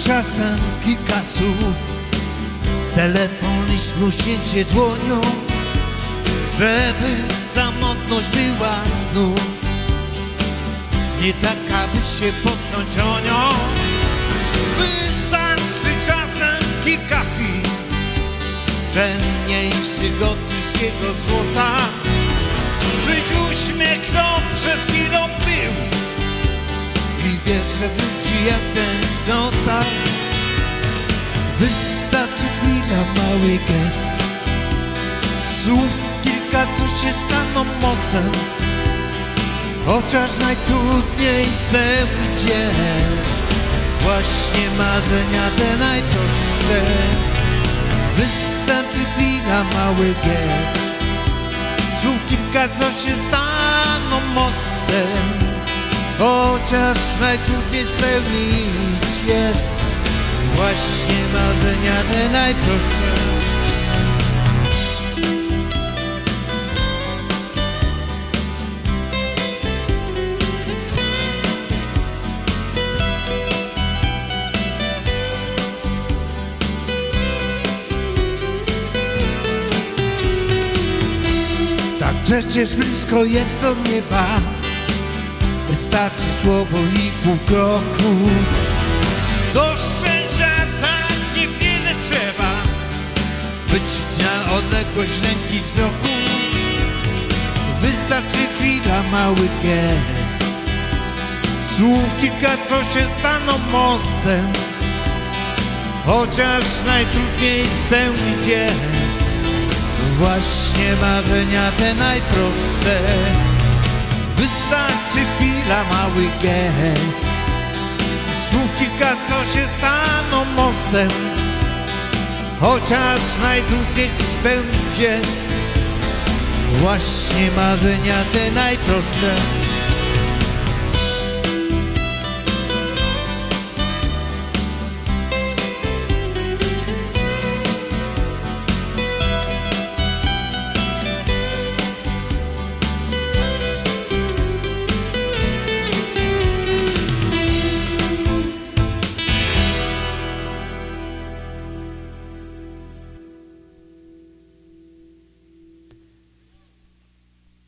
czasem kilka słów, telefon, list, mruśnięcie dłonią, żeby samotność była znów nie taka, by się potknąć o nią. Wystarczy czasem kilka chwil, cenniejszego tyskiego złota. Żyć uśmiech, kto przed chwilą był i wiesz, że wróci jak tęsknota. Wystarczy chwila, mały gest, słów kilka, co się staną mostem, chociaż najtrudniej spełnić jest właśnie marzenia te najprostsze. Wystarczy chwila, mały gest, słów kilka, co się staną mostem, chociaż najtrudniej spełnić jest właśnie marzenia te najprostsze. Tak przecież blisko jest do nieba, wystarczy słowo i pół kroku. Do szczęścia tak niewiele trzeba, być dnia odległość ręki wzroku. Wystarczy chwila, mały gest, słów kilka, co się staną mostem, chociaż najtrudniej spełnić jest właśnie marzenia te najprostsze. Wystarczy chwila, mały gest, słów kilka, co się staną mostem, chociaż najtrudniej spełnić jest właśnie marzenia te najprostsze.